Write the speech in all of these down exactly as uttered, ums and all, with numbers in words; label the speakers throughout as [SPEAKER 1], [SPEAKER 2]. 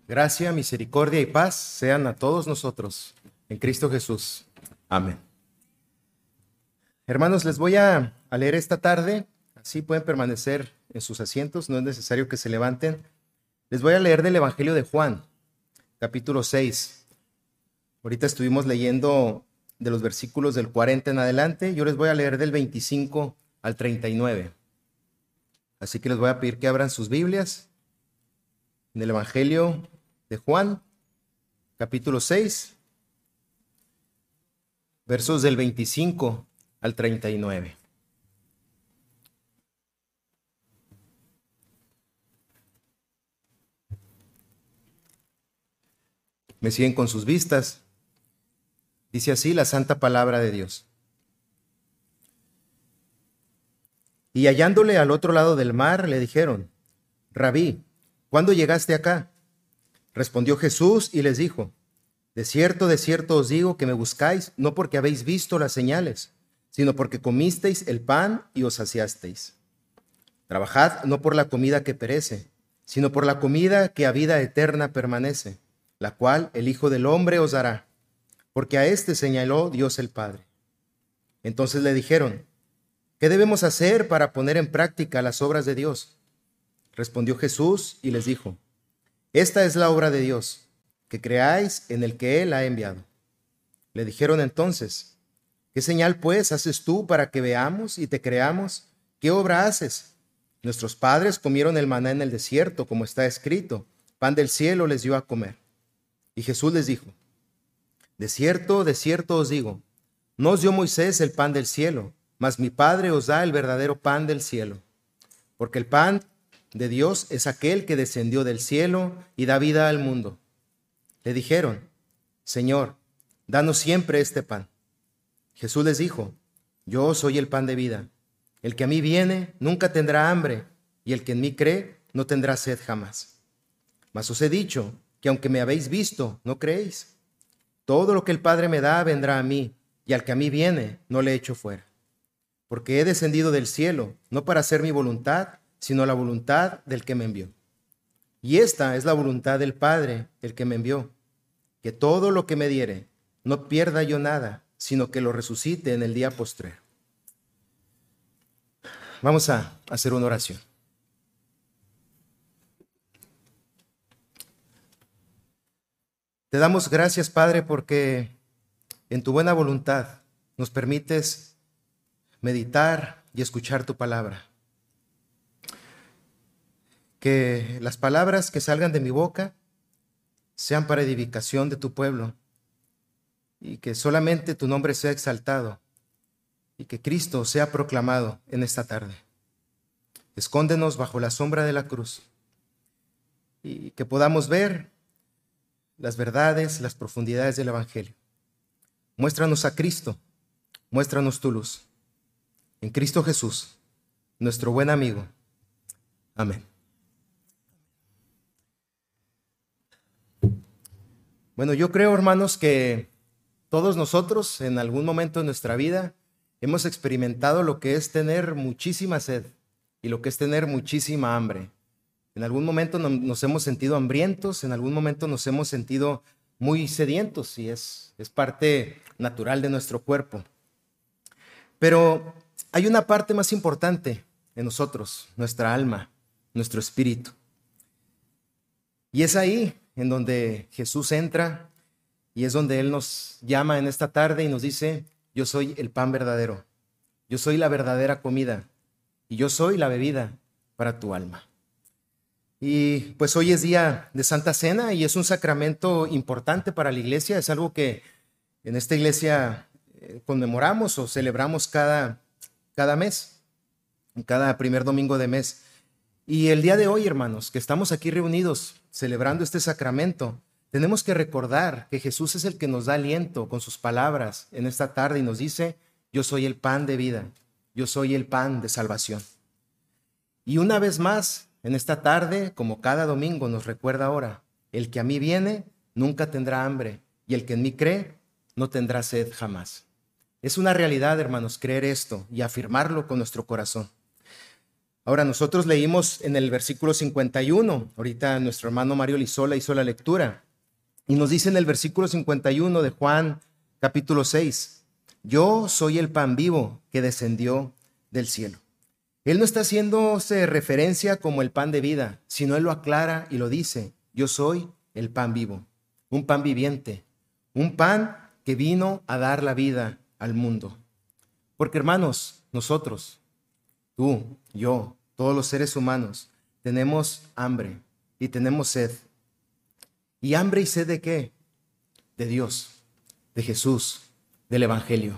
[SPEAKER 1] Gracia, misericordia y paz sean a todos nosotros en Cristo Jesús. Amén. Hermanos, les voy a, a leer esta tarde, así pueden permanecer en sus asientos, no es necesario que se levanten. Les voy a leer del Evangelio de Juan, capítulo seis. Ahorita estuvimos leyendo de los versículos del cuarenta en adelante, yo les voy a leer del veinticinco al treinta y nueve. Así que les voy a pedir que abran sus Biblias en el Evangelio de Juan, capítulo seis, versos del veinticinco al treinta y nueve. Me siguen con sus vistas. Dice así la santa palabra de Dios. Y hallándole al otro lado del mar, le dijeron: Rabí, ¿cuándo llegaste acá? Respondió Jesús y les dijo: De cierto, de cierto os digo que me buscáis, no porque habéis visto las señales, sino porque comisteis el pan y os saciasteis. Trabajad no por la comida que perece, sino por la comida que a vida eterna permanece, la cual el Hijo del Hombre os dará, porque a éste señaló Dios el Padre. Entonces le dijeron: ¿Qué debemos hacer para poner en práctica las obras de Dios? Respondió Jesús y les dijo: Esta es la obra de Dios, que creáis en el que Él ha enviado. Le dijeron entonces: ¿Qué señal pues haces tú para que veamos y te creamos? ¿Qué obra haces? Nuestros padres comieron el maná en el desierto, como está escrito: pan del cielo les dio a comer. Y Jesús les dijo: De cierto, de cierto os digo, no os dio Moisés el pan del cielo, mas mi Padre os da el verdadero pan del cielo. Porque el pan de Dios es aquel que descendió del cielo y da vida al mundo. Le dijeron: Señor, danos siempre este pan. Jesús les dijo: Yo soy el pan de vida. El que a mí viene nunca tendrá hambre, y el que en mí cree no tendrá sed jamás. Mas os he dicho que aunque me habéis visto, no creéis. Todo lo que el Padre me da vendrá a mí, y al que a mí viene no le echo fuera. Porque he descendido del cielo, no para hacer mi voluntad, sino la voluntad del que me envió. Y esta es la voluntad del Padre, el que me envió, que todo lo que me diere, no pierda yo nada, sino que lo resucite en el día postrero. Vamos a hacer una oración. Te damos gracias, Padre, porque en tu buena voluntad nos permites meditar y escuchar tu palabra. Que las palabras que salgan de mi boca sean para edificación de tu pueblo y que solamente tu nombre sea exaltado y que Cristo sea proclamado en esta tarde. Escóndenos bajo la sombra de la cruz y que podamos ver las verdades, las profundidades del Evangelio. Muéstranos a Cristo, muéstranos tu luz. En Cristo Jesús, nuestro buen amigo. Amén. Bueno, yo creo, hermanos, que todos nosotros en algún momento de nuestra vida hemos experimentado lo que es tener muchísima sed y lo que es tener muchísima hambre. En algún momento no, nos hemos sentido hambrientos, en algún momento nos hemos sentido muy sedientos y es, es parte natural de nuestro cuerpo. Pero hay una parte más importante en nosotros, nuestra alma, nuestro espíritu. Y es ahí en donde Jesús entra y es donde Él nos llama en esta tarde y nos dice: yo soy el pan verdadero, yo soy la verdadera comida y yo soy la bebida para tu alma. Y pues hoy es día de Santa Cena y es un sacramento importante para la iglesia, es algo que en esta iglesia eh, conmemoramos o celebramos cada, cada mes, cada primer domingo de mes. Y el día de hoy, hermanos, que estamos aquí reunidos celebrando este sacramento, tenemos que recordar que Jesús es el que nos da aliento con sus palabras en esta tarde y nos dice: yo soy el pan de vida, yo soy el pan de salvación. Y una vez más, en esta tarde, como cada domingo, nos recuerda ahora: el que a mí viene nunca tendrá hambre, y el que en mí cree no tendrá sed jamás. Es una realidad, hermanos, creer esto y afirmarlo con nuestro corazón. Ahora, nosotros leímos en el versículo cincuenta y uno, ahorita nuestro hermano Mario Lizola hizo la lectura, y nos dice en el versículo cincuenta y uno de Juan capítulo seis, yo soy el pan vivo que descendió del cielo. Él no está haciéndose referencia como el pan de vida, sino él lo aclara y lo dice, yo soy el pan vivo, un pan viviente, un pan que vino a dar la vida al mundo. Porque hermanos, nosotros, tú, yo, todos los seres humanos, tenemos hambre y tenemos sed. ¿Y hambre y sed de qué? De Dios, de Jesús, del Evangelio.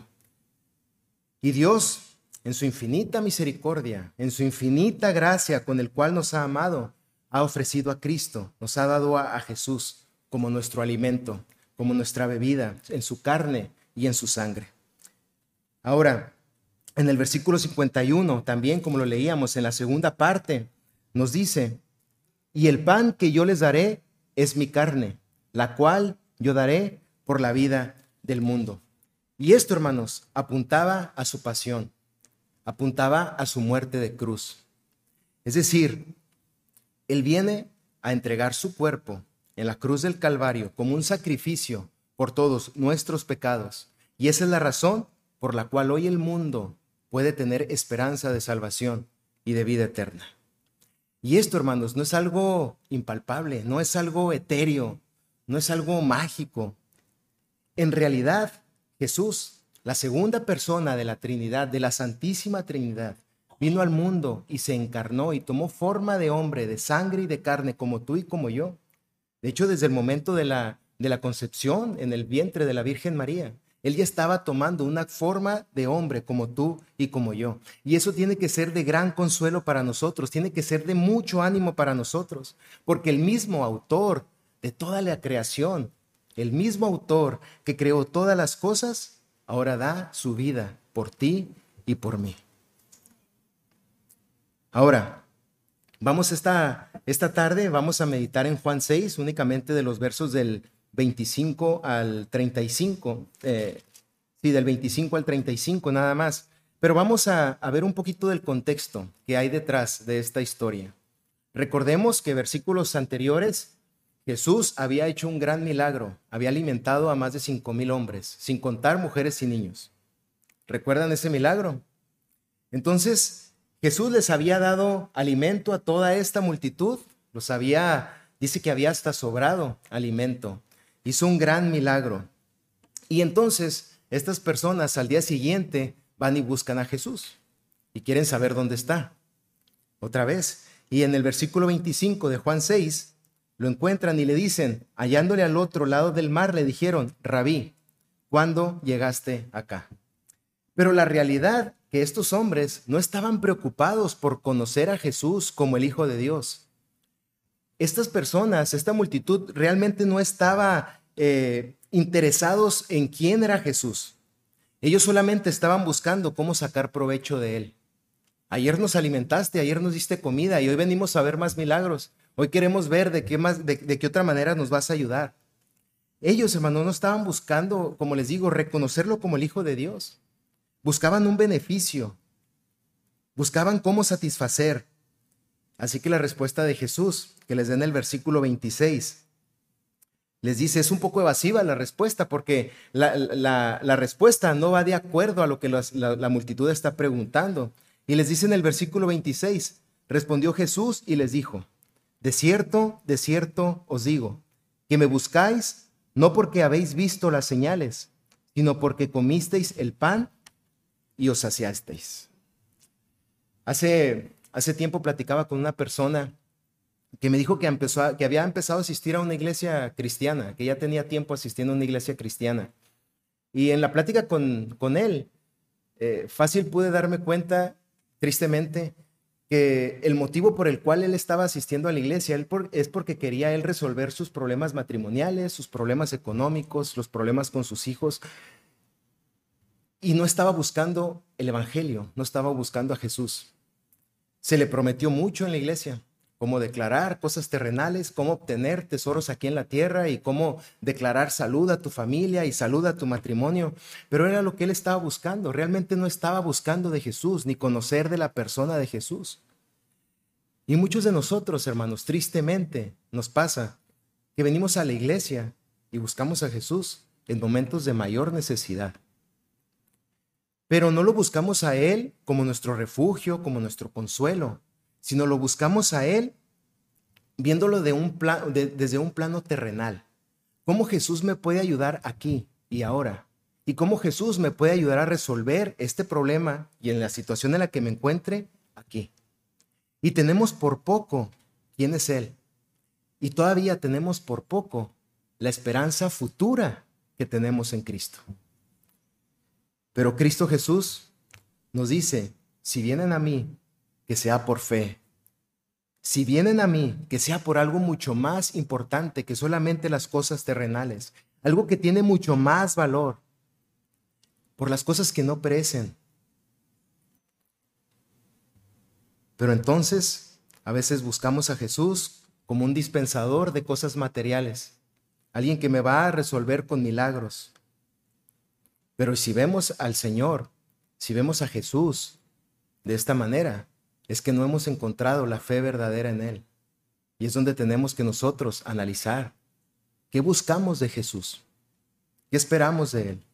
[SPEAKER 1] Y Dios, en su infinita misericordia, en su infinita gracia con el cual nos ha amado, ha ofrecido a Cristo, nos ha dado a, a Jesús como nuestro alimento, como nuestra bebida, en su carne y en su sangre. Ahora, en el versículo cincuenta y uno, también como lo leíamos en la segunda parte, nos dice, y el pan que yo les daré es mi carne, la cual yo daré por la vida del mundo. Y esto, hermanos, apuntaba a su pasión, apuntaba a su muerte de cruz. Es decir, Él viene a entregar su cuerpo en la cruz del Calvario como un sacrificio por todos nuestros pecados. Y esa es la razón por la cual hoy el mundo puede tener esperanza de salvación y de vida eterna. Y esto, hermanos, no es algo impalpable, no es algo etéreo, no es algo mágico. En realidad, Jesús, la segunda persona de la Trinidad, de la Santísima Trinidad, vino al mundo y se encarnó y tomó forma de hombre, de sangre y de carne, como tú y como yo. De hecho, desde el momento de la, de la concepción en el vientre de la Virgen María, Él ya estaba tomando una forma de hombre como tú y como yo. Y eso tiene que ser de gran consuelo para nosotros, tiene que ser de mucho ánimo para nosotros, porque el mismo autor de toda la creación, el mismo autor que creó todas las cosas, ahora da su vida por ti y por mí. Ahora, vamos esta, esta tarde, vamos a meditar en Juan seis, únicamente de los versos del veinticinco al treinta y cinco, eh, sí, del veinticinco al treinta y cinco nada más, pero vamos a, a ver un poquito del contexto que hay detrás de esta historia. Recordemos que versículos anteriores, Jesús había hecho un gran milagro, había alimentado a más de cinco mil hombres, sin contar mujeres y niños. ¿Recuerdan ese milagro? Entonces, Jesús les había dado alimento a toda esta multitud, los había, dice que había hasta sobrado alimento. Hizo un gran milagro. Y entonces estas personas al día siguiente van y buscan a Jesús y quieren saber dónde está. Otra vez. Y en el versículo veinticinco de Juan seis lo encuentran y le dicen, hallándole al otro lado del mar, le dijeron, Rabí, ¿cuándo llegaste acá? Pero la realidad que estos hombres no estaban preocupados por conocer a Jesús como el Hijo de Dios. Estas personas, esta multitud, realmente no estaba eh, interesados en quién era Jesús. Ellos solamente estaban buscando cómo sacar provecho de él. Ayer nos alimentaste, ayer nos diste comida y hoy venimos a ver más milagros. Hoy queremos ver de qué, más, de, de qué otra manera nos vas a ayudar. Ellos, hermanos, no estaban buscando, como les digo, reconocerlo como el Hijo de Dios. Buscaban un beneficio. Buscaban cómo satisfacer. Así que la respuesta de Jesús, que les da en el versículo veintiséis, les dice, es un poco evasiva la respuesta, porque la, la, la respuesta no va de acuerdo a lo que los, la, la multitud está preguntando. Y les dice en el versículo veintiséis, respondió Jesús y les dijo, de cierto, de cierto os digo, que me buscáis no porque habéis visto las señales, sino porque comisteis el pan y os saciasteis. Hace... Hace tiempo platicaba con una persona que me dijo que, empezó a, que había empezado a asistir a una iglesia cristiana, que ya tenía tiempo asistiendo a una iglesia cristiana. Y en la plática con, con él, eh, fácil pude darme cuenta, tristemente, que el motivo por el cual él estaba asistiendo a la iglesia él por, es porque quería él resolver sus problemas matrimoniales, sus problemas económicos, los problemas con sus hijos. Y no estaba buscando el evangelio, no estaba buscando a Jesús. Se le prometió mucho en la iglesia, cómo declarar cosas terrenales, cómo obtener tesoros aquí en la tierra y cómo declarar salud a tu familia y salud a tu matrimonio. Pero era lo que él estaba buscando. Realmente no estaba buscando de Jesús ni conocer de la persona de Jesús. Y muchos de nosotros, hermanos, tristemente nos pasa que venimos a la iglesia y buscamos a Jesús en momentos de mayor necesidad. Pero no lo buscamos a Él como nuestro refugio, como nuestro consuelo, sino lo buscamos a Él viéndolo de un plan, de, desde un plano terrenal. ¿Cómo Jesús me puede ayudar aquí y ahora? ¿Y cómo Jesús me puede ayudar a resolver este problema y en la situación en la que me encuentre aquí? Y tenemos por poco quién es Él. Y todavía tenemos por poco la esperanza futura que tenemos en Cristo. Pero Cristo Jesús nos dice, si vienen a mí, que sea por fe. Si vienen a mí, que sea por algo mucho más importante que solamente las cosas terrenales, algo que tiene mucho más valor, por las cosas que no perecen. Pero entonces, a veces buscamos a Jesús como un dispensador de cosas materiales, alguien que me va a resolver con milagros. Pero si vemos al Señor, si vemos a Jesús de esta manera, es que no hemos encontrado la fe verdadera en Él. Y es donde tenemos que nosotros analizar qué buscamos de Jesús, qué esperamos de Él.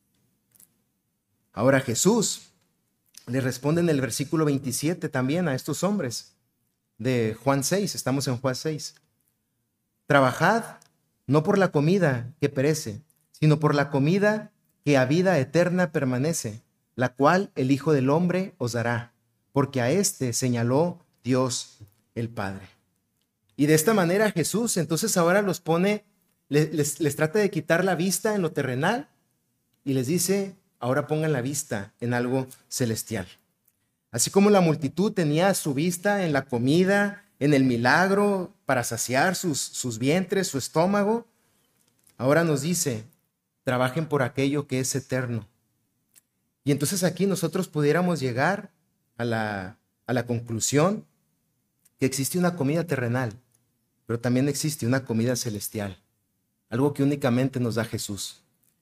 [SPEAKER 1] Ahora Jesús le responde en el versículo veintisiete también a estos hombres de Juan seis, estamos en Juan seis. Trabajad no por la comida que perece, sino por la comida que a vida eterna permanece, la cual el Hijo del Hombre os dará, porque a éste señaló Dios el Padre. Y de esta manera Jesús entonces ahora los pone, les, les, les trata de quitar la vista en lo terrenal y les dice, ahora pongan la vista en algo celestial. Así como la multitud tenía su vista en la comida, en el milagro para saciar sus, sus vientres, su estómago, ahora nos dice, trabajen por aquello que es eterno. Y entonces aquí nosotros pudiéramos llegar a la, a la conclusión que existe una comida terrenal, pero también existe una comida celestial, algo que únicamente nos da Jesús,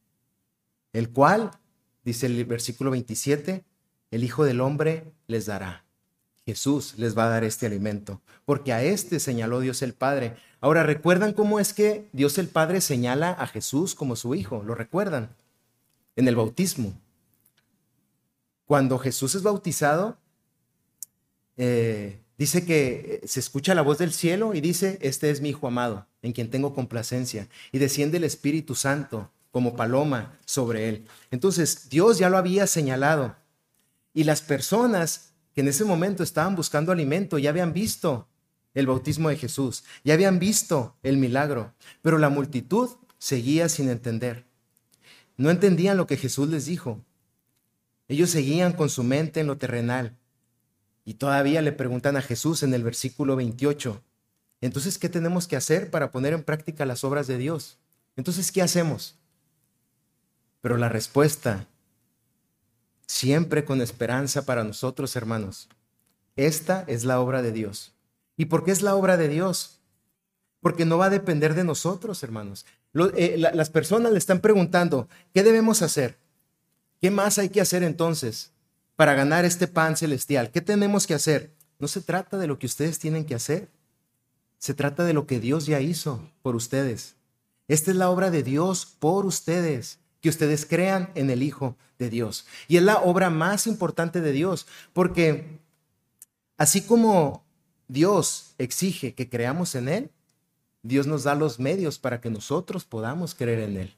[SPEAKER 1] el cual, dice el versículo veintisiete, el Hijo del Hombre les dará. Jesús les va a dar este alimento, porque a este señaló Dios el Padre. Ahora, ¿recuerdan cómo es que Dios el Padre señala a Jesús como su Hijo? ¿Lo recuerdan? En el bautismo. Cuando Jesús es bautizado, eh, dice que se escucha la voz del cielo y dice, este es mi Hijo amado, en quien tengo complacencia. Y desciende el Espíritu Santo como paloma sobre él. Entonces, Dios ya lo había señalado. Y las personas que en ese momento estaban buscando alimento ya habían visto el bautismo de Jesús, ya habían visto el milagro, pero la multitud seguía sin entender. No entendían lo que Jesús les dijo. Ellos seguían con su mente en lo terrenal. Y todavía le preguntan a Jesús en el versículo veintiocho, entonces, ¿qué tenemos que hacer para poner en práctica las obras de Dios? Entonces, ¿qué hacemos? Pero la respuesta, siempre con esperanza para nosotros, hermanos, esta es la obra de Dios. ¿Y por qué es la obra de Dios? Porque no va a depender de nosotros, hermanos. Lo, eh, la, las personas le están preguntando, ¿qué debemos hacer? ¿Qué más hay que hacer entonces para ganar este pan celestial? ¿Qué tenemos que hacer? No se trata de lo que ustedes tienen que hacer. Se trata de lo que Dios ya hizo por ustedes. Esta es la obra de Dios por ustedes, que ustedes crean en el Hijo de Dios. Y es la obra más importante de Dios, porque así como Dios exige que creamos en Él, Dios nos da los medios para que nosotros podamos creer en Él.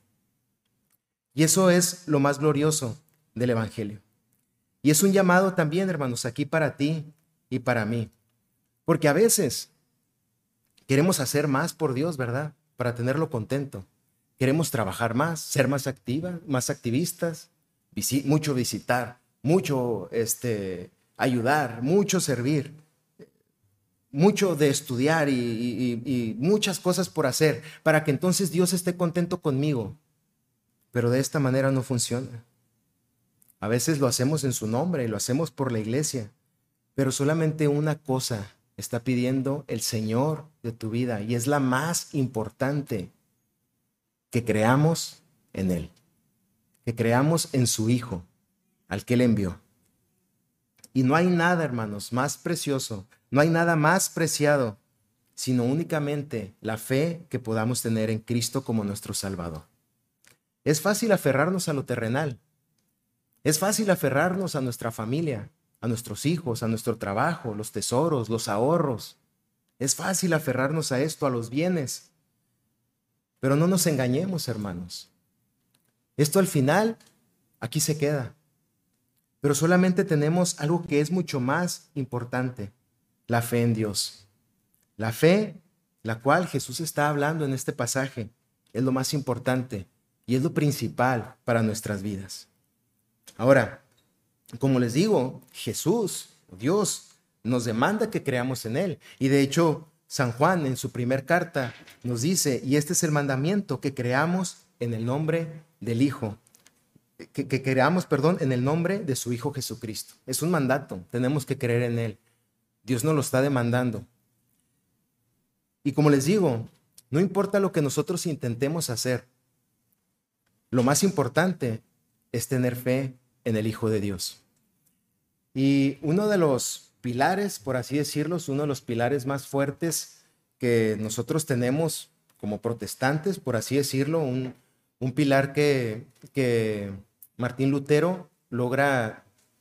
[SPEAKER 1] Y eso es lo más glorioso del Evangelio. Y es un llamado también, hermanos, aquí para ti y para mí. Porque a veces queremos hacer más por Dios, ¿verdad? Para tenerlo contento. Queremos trabajar más, ser más activas, más activistas, visi- mucho visitar, mucho este, ayudar, mucho servir, mucho de estudiar y, y, y muchas cosas por hacer, para que entonces Dios esté contento conmigo. Pero de esta manera no funciona. A veces lo hacemos en su nombre y lo hacemos por la iglesia, pero solamente una cosa está pidiendo el Señor de tu vida, y es la más importante: que creamos en Él, que creamos en su Hijo, al que Él envió. Y no hay nada, hermanos, más precioso, No hay nada más preciado, sino únicamente la fe que podamos tener en Cristo como nuestro Salvador. Es fácil aferrarnos a lo terrenal. Es fácil aferrarnos a nuestra familia, a nuestros hijos, a nuestro trabajo, los tesoros, los ahorros. Es fácil aferrarnos a esto, a los bienes. Pero no nos engañemos, hermanos. Esto al final, aquí se queda. Pero solamente tenemos algo que es mucho más importante, la fe en Dios. La fe, la cual Jesús está hablando en este pasaje, es lo más importante y es lo principal para nuestras vidas. Ahora, como les digo, Jesús, Dios, nos demanda que creamos en Él. Y de hecho, San Juan en su primer carta nos dice, y este es el mandamiento, que creamos en el nombre del Hijo, que, que creamos, perdón, en el nombre de su Hijo Jesucristo. Es un mandato, tenemos que creer en Él. Dios nos lo está demandando. Y como les digo, no importa lo que nosotros intentemos hacer, lo más importante es tener fe en el Hijo de Dios. Y uno de los pilares, por así decirlo, uno de los pilares más fuertes que nosotros tenemos como protestantes, por así decirlo, un, un pilar que, que Martín Lutero logra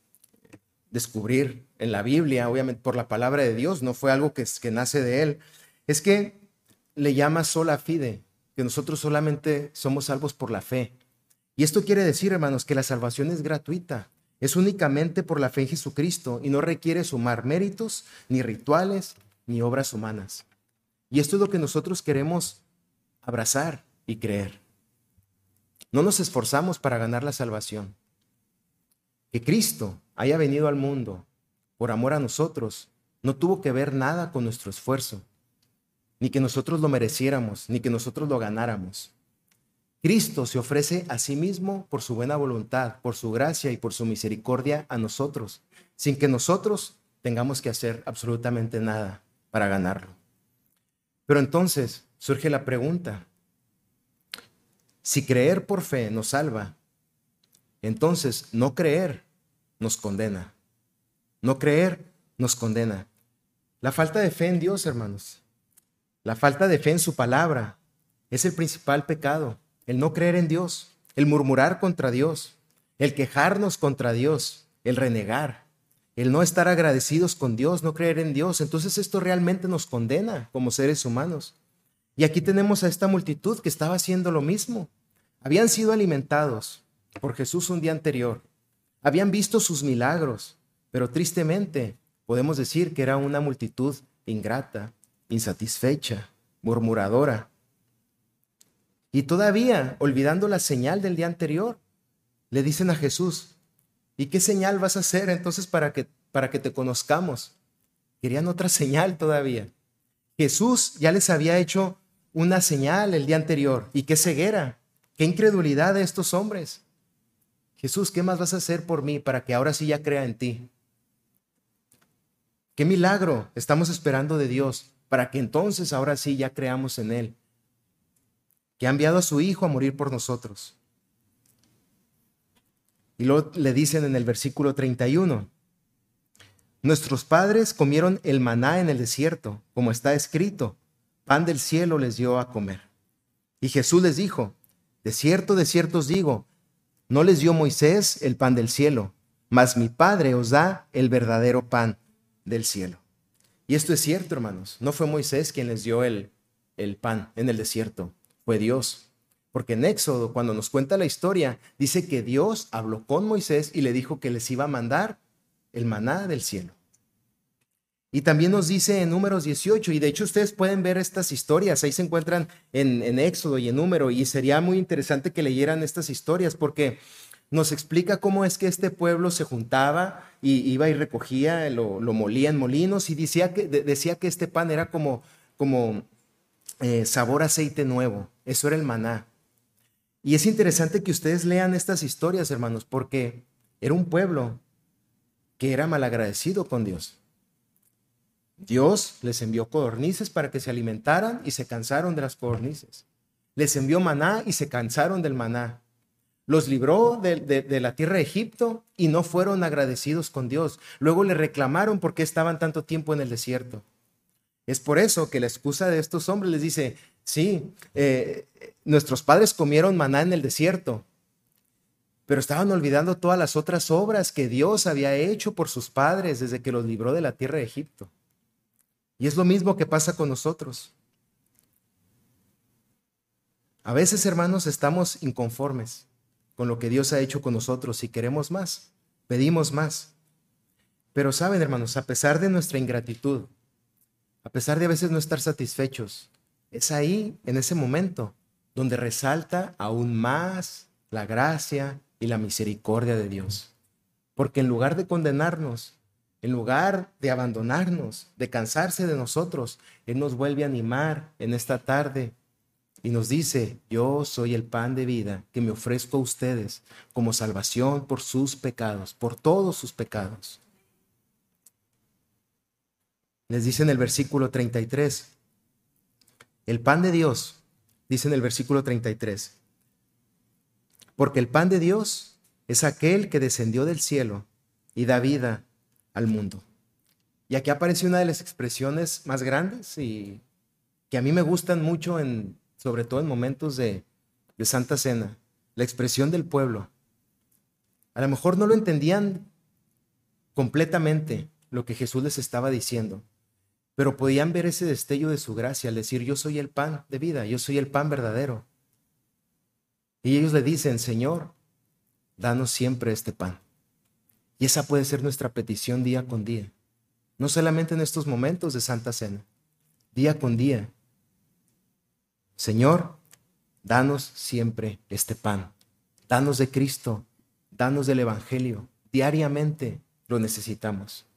[SPEAKER 1] descubrir en la Biblia, obviamente por la palabra de Dios, no fue algo que, que nace de él, es que le llama sola fide, que nosotros solamente somos salvos por la fe. Y esto quiere decir, hermanos, que la salvación es gratuita, es únicamente por la fe en Jesucristo y no requiere sumar méritos, ni rituales, ni obras humanas. Y esto es lo que nosotros queremos abrazar y creer. No nos esforzamos para ganar la salvación. Que Cristo haya venido al mundo por amor a nosotros no tuvo que ver nada con nuestro esfuerzo, ni que nosotros lo mereciéramos, ni que nosotros lo ganáramos. Cristo se ofrece a sí mismo por su buena voluntad, por su gracia y por su misericordia a nosotros, sin que nosotros tengamos que hacer absolutamente nada para ganarlo. Pero entonces surge la pregunta, si creer por fe nos salva, entonces no creer nos condena. No creer nos condena. La falta de fe en Dios, hermanos, la falta de fe en su palabra es el principal pecado. El no creer en Dios, el murmurar contra Dios, el quejarnos contra Dios, el renegar, el no estar agradecidos con Dios, no creer en Dios. Entonces esto realmente nos condena como seres humanos. Y aquí tenemos a esta multitud que estaba haciendo lo mismo. Habían sido alimentados por Jesús un día anterior. Habían visto sus milagros, pero tristemente podemos decir que era una multitud ingrata, insatisfecha, murmuradora. Y todavía, olvidando la señal del día anterior, le dicen a Jesús, ¿y qué señal vas a hacer entonces para que, para que te conozcamos? Querían otra señal todavía. Jesús ya les había hecho una señal el día anterior. ¿Y qué ceguera? ¿Qué incredulidad de estos hombres? Jesús, ¿qué más vas a hacer por mí para que ahora sí ya crea en ti? ¿Qué milagro estamos esperando de Dios para que entonces ahora sí ya creamos en Él? Que ha enviado a su Hijo a morir por nosotros. Y luego le dicen en el versículo treinta y uno, nuestros padres comieron el maná en el desierto, como está escrito, pan del cielo les dio a comer. Y Jesús les dijo, de cierto, de cierto os digo, no les dio Moisés el pan del cielo, mas mi Padre os da el verdadero pan del cielo. Y esto es cierto, hermanos, no fue Moisés quien les dio el, el pan en el desierto, fue Dios. Porque en Éxodo, cuando nos cuenta la historia, dice que Dios habló con Moisés y le dijo que les iba a mandar el maná del cielo. Y también nos dice en Números dieciocho, y de hecho ustedes pueden ver estas historias, ahí se encuentran en, en Éxodo y en Número, y sería muy interesante que leyeran estas historias porque nos explica cómo es que este pueblo se juntaba y iba y recogía, lo, lo molía en molinos y decía que, de, decía que este pan era como, como eh, sabor a aceite nuevo, eso era el maná. Y es interesante que ustedes lean estas historias, hermanos, porque era un pueblo que era malagradecido con Dios. Dios les envió codornices para que se alimentaran y se cansaron de las codornices. Les envió maná y se cansaron del maná. Los libró de, de, de la tierra de Egipto y no fueron agradecidos con Dios. Luego le reclamaron por qué estaban tanto tiempo en el desierto. Es por eso que la excusa de estos hombres les dice, sí, eh, nuestros padres comieron maná en el desierto, pero estaban olvidando todas las otras obras que Dios había hecho por sus padres desde que los libró de la tierra de Egipto. Y es lo mismo que pasa con nosotros. A veces, hermanos, estamos inconformes con lo que Dios ha hecho con nosotros y queremos más, pedimos más. Pero saben, hermanos, a pesar de nuestra ingratitud, a pesar de a veces no estar satisfechos, es ahí, en ese momento, donde resalta aún más la gracia y la misericordia de Dios. Porque en lugar de condenarnos, en lugar de abandonarnos, de cansarse de nosotros, Él nos vuelve a animar en esta tarde y nos dice, yo soy el pan de vida que me ofrezco a ustedes como salvación por sus pecados, por todos sus pecados. Les dice en el versículo treinta y tres, el pan de Dios, dice en el versículo treinta y tres, porque el pan de Dios es aquel que descendió del cielo y da vida al mundo. Y aquí aparece una de las expresiones más grandes y que a mí me gustan mucho, en, sobre todo en momentos de, de Santa Cena, la expresión del pueblo. A lo mejor no lo entendían completamente lo que Jesús les estaba diciendo, pero podían ver ese destello de su gracia al decir, yo soy el pan de vida, yo soy el pan verdadero. Y ellos le dicen, Señor, danos siempre este pan. Y esa puede ser nuestra petición día con día. No solamente en estos momentos de Santa Cena, día con día. Señor, danos siempre este pan. Danos de Cristo, danos del Evangelio. Diariamente lo necesitamos.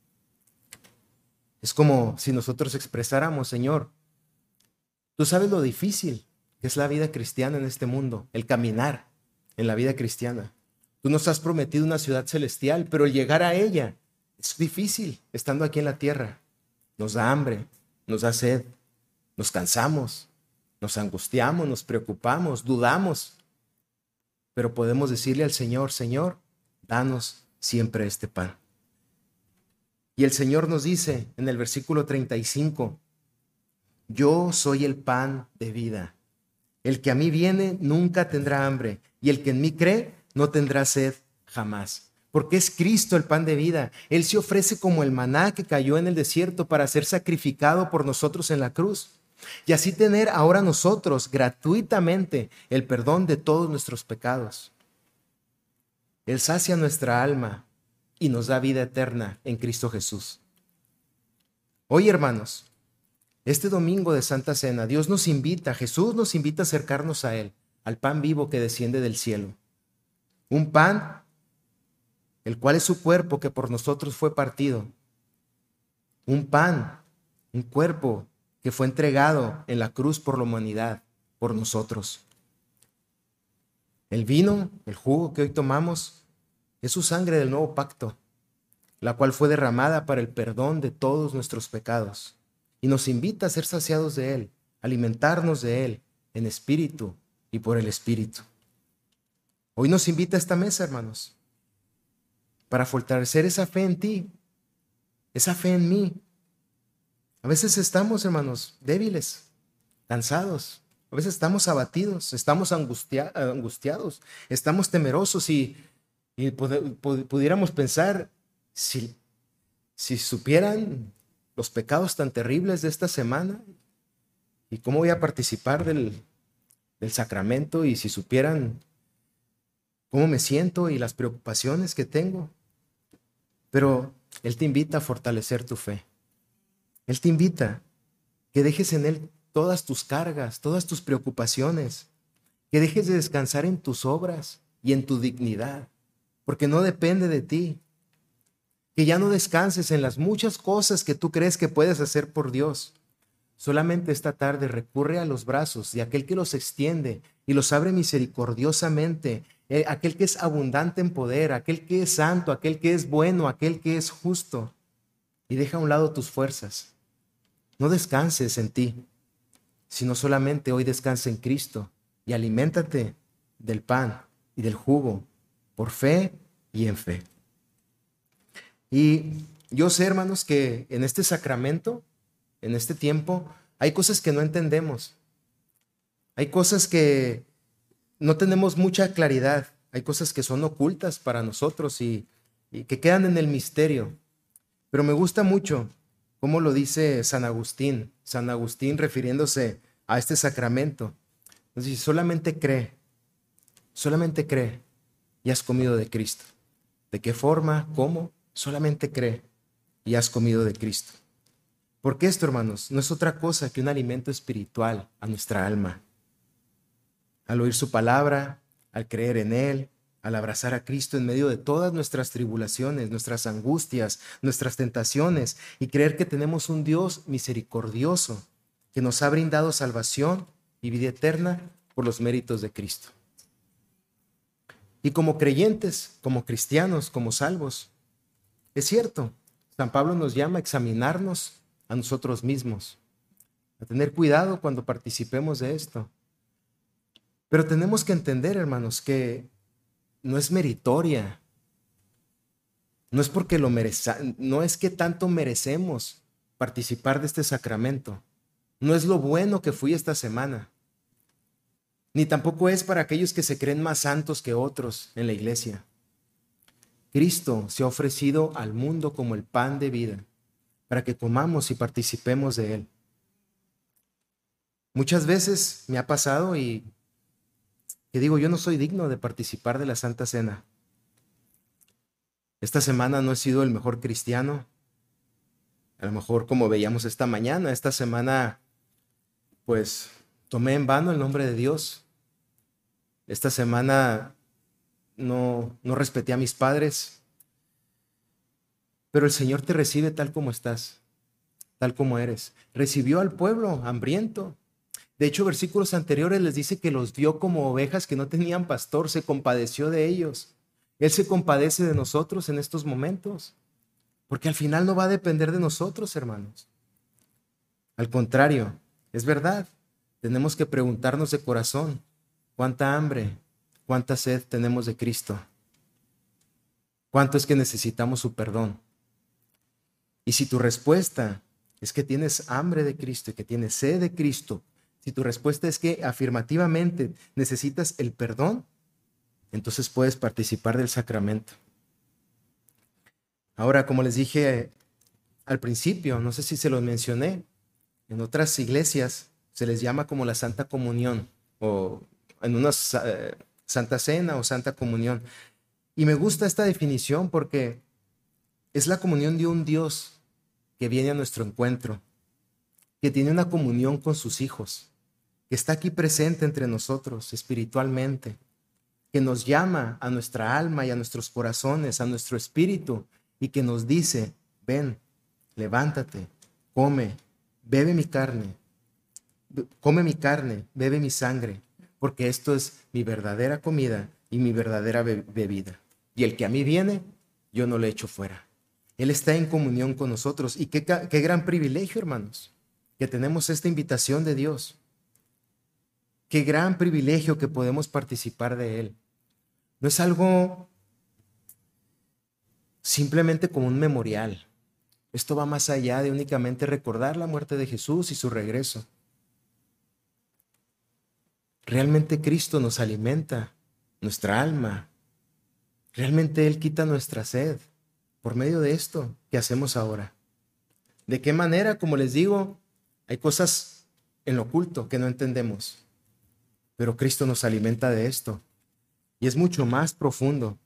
[SPEAKER 1] Es como si nosotros expresáramos, Señor, tú sabes lo difícil que es la vida cristiana en este mundo, el caminar en la vida cristiana. Tú nos has prometido una ciudad celestial, pero el llegar a ella es difícil estando aquí en la tierra. Nos da hambre, nos da sed, nos cansamos, nos angustiamos, nos preocupamos, dudamos. Pero podemos decirle al Señor, Señor, danos siempre este pan. Y el Señor nos dice en el versículo treinta y cinco, yo soy el pan de vida. El que a mí viene nunca tendrá hambre, y el que en mí cree no tendrá sed jamás. Porque es Cristo el pan de vida. Él se ofrece como el maná que cayó en el desierto para ser sacrificado por nosotros en la cruz. Y así tener ahora nosotros gratuitamente el perdón de todos nuestros pecados. Él sacia nuestra alma y nos da vida eterna en Cristo Jesús. Hoy, hermanos, este domingo de Santa Cena, Dios nos invita, Jesús nos invita a acercarnos a Él, al pan vivo que desciende del cielo. Un pan, el cual es su cuerpo que por nosotros fue partido. Un pan, un cuerpo que fue entregado en la cruz por la humanidad, por nosotros. El vino, el jugo que hoy tomamos, es su sangre del nuevo pacto, la cual fue derramada para el perdón de todos nuestros pecados. Y nos invita a ser saciados de Él, alimentarnos de Él en espíritu y por el Espíritu. Hoy nos invita a esta mesa, hermanos, para fortalecer esa fe en ti, esa fe en mí. A veces estamos, hermanos, débiles, cansados. A veces estamos abatidos, estamos angustia- angustiados, estamos temerosos y, y pod- pod- pudiéramos pensar, si, si supieran los pecados tan terribles de esta semana y cómo voy a participar del, del sacramento, y si supieran cómo me siento y las preocupaciones que tengo. Pero Él te invita a fortalecer tu fe. Él te invita que dejes en Él todas tus cargas, todas tus preocupaciones, que dejes de descansar en tus obras y en tu dignidad, porque no depende de ti. Que ya no descanses en las muchas cosas que tú crees que puedes hacer por Dios. Solamente esta tarde recurre a los brazos de aquel que los extiende y los abre misericordiosamente, eh, aquel que es abundante en poder, aquel que es santo, aquel que es bueno, aquel que es justo. Y deja a un lado tus fuerzas. No descanses en ti, sino solamente hoy descansa en Cristo y aliméntate del pan y del jugo, por fe y en fe. Y yo sé, hermanos, que en este sacramento, en este tiempo, hay cosas que no entendemos. Hay cosas que no tenemos mucha claridad. Hay cosas que son ocultas para nosotros y, y que quedan en el misterio. Pero me gusta mucho cómo lo dice San Agustín. San Agustín refiriéndose a este sacramento. Entonces, solamente cree, solamente cree y has comido de Cristo. ¿De qué forma? ¿Cómo? Solamente cree y has comido de Cristo. Porque esto, hermanos, no es otra cosa que un alimento espiritual a nuestra alma. Al oír su palabra, al creer en Él, al abrazar a Cristo en medio de todas nuestras tribulaciones, nuestras angustias, nuestras tentaciones, y creer que tenemos un Dios misericordioso que nos ha brindado salvación y vida eterna por los méritos de Cristo. Y como creyentes, como cristianos, como salvos, es cierto, San Pablo nos llama a examinarnos a nosotros mismos, a tener cuidado cuando participemos de esto. Pero tenemos que entender, hermanos, que no es meritoria, no es porque lo mereza, no es que tanto merecemos participar de este sacramento, no es lo bueno que fui esta semana, ni tampoco es para aquellos que se creen más santos que otros en la iglesia. Cristo se ha ofrecido al mundo como el pan de vida, para que comamos y participemos de Él. Muchas veces me ha pasado y que digo, yo no soy digno de participar de la Santa Cena. Esta semana no he sido el mejor cristiano. A lo mejor como veíamos esta mañana, esta semana pues tomé en vano el nombre de Dios. Esta semana no, no respeté a mis padres. Pero el Señor te recibe tal como estás, tal como eres. Recibió al pueblo hambriento. De hecho, versículos anteriores les dice que los vio como ovejas que no tenían pastor, se compadeció de ellos. Él se compadece de nosotros en estos momentos, porque al final no va a depender de nosotros, hermanos. Al contrario, es verdad, tenemos que preguntarnos de corazón, ¿cuánta hambre, cuánta sed tenemos de Cristo? ¿Cuánto es que necesitamos su perdón? Y si tu respuesta es que tienes hambre de Cristo y que tienes sed de Cristo, si tu respuesta es que afirmativamente necesitas el perdón, entonces puedes participar del sacramento. Ahora, como les dije al principio, no sé si se los mencioné, en otras iglesias se les llama como la Santa Comunión o en una eh, Santa Cena o Santa Comunión. Y me gusta esta definición porque es la comunión de un Dios que viene a nuestro encuentro, que tiene una comunión con sus hijos, que está aquí presente entre nosotros espiritualmente, que nos llama a nuestra alma y a nuestros corazones, a nuestro espíritu, y que nos dice, ven, levántate, come, bebe mi carne, come mi carne, bebe mi sangre, porque esto es mi verdadera comida y mi verdadera be- bebida. Y el que a mí viene, yo no le echo fuera. Él está en comunión con nosotros. Y qué, qué gran privilegio, hermanos, que tenemos esta invitación de Dios. Qué gran privilegio que podemos participar de Él. No es algo simplemente como un memorial. Esto va más allá de únicamente recordar la muerte de Jesús y su regreso. Realmente Cristo nos alimenta nuestra alma. Realmente Él quita nuestra sed por medio de esto que hacemos ahora. ¿De qué manera? Como les digo, hay cosas en lo oculto que no entendemos, pero Cristo nos alimenta de esto y es mucho más profundo.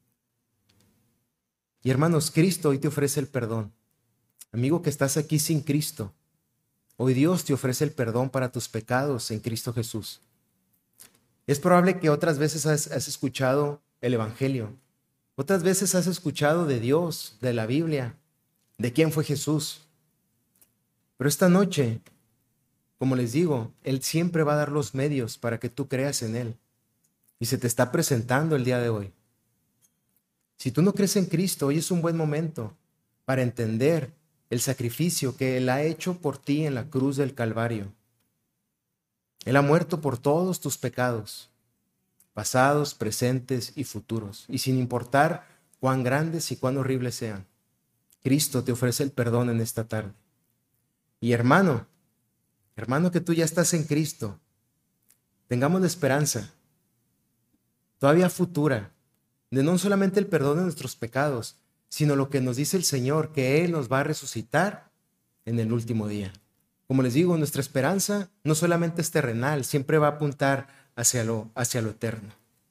[SPEAKER 1] Y hermanos, Cristo hoy te ofrece el perdón. Amigo que estás aquí sin Cristo, hoy Dios te ofrece el perdón para tus pecados en Cristo Jesús. Es probable que otras veces has, has escuchado el Evangelio, otras veces has escuchado de Dios, de la Biblia, de quién fue Jesús. Pero esta noche, como les digo, Él siempre va a dar los medios para que tú creas en Él. Y se te está presentando el día de hoy. Si tú no crees en Cristo, hoy es un buen momento para entender el sacrificio que Él ha hecho por ti en la cruz del Calvario. Él ha muerto por todos tus pecados, pasados, presentes y futuros, y sin importar cuán grandes y cuán horribles sean. Cristo te ofrece el perdón en esta tarde. Y hermano, hermano que tú ya estás en Cristo, tengamos la esperanza, todavía futura, de no solamente el perdón de nuestros pecados, sino lo que nos dice el Señor, que Él nos va a resucitar en el último día. Como les digo, nuestra esperanza no solamente es terrenal, siempre va a apuntar hacia lo, hacia lo eterno.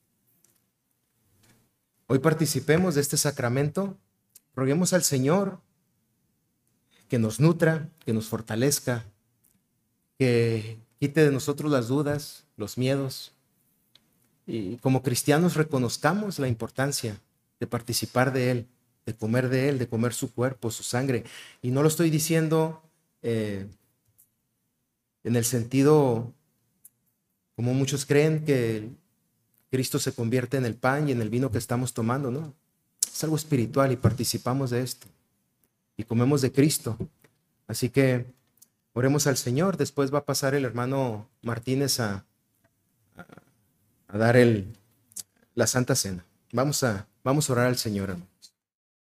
[SPEAKER 1] Hoy participemos de este sacramento, roguemos al Señor que nos nutra, que nos fortalezca, que quite de nosotros las dudas, los miedos, y como cristianos reconozcamos la importancia de participar de Él, de comer de Él, de comer su cuerpo, su sangre. Y no lo estoy diciendo eh, en el sentido como muchos creen que Cristo se convierte en el pan y en el vino que estamos tomando, ¿no? Es algo espiritual y participamos de esto. Y comemos de Cristo. Así que oremos al Señor. Después va a pasar el hermano Martínez a, a, a dar el, la Santa Cena. Vamos a, vamos a orar al Señor, hermano.